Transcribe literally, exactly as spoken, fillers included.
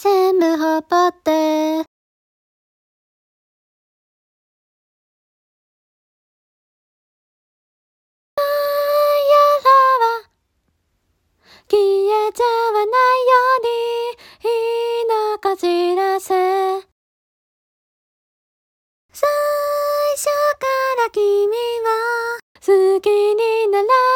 全部ほっぽって消えちゃわないようにいいのこじらせ最初から君を好きになら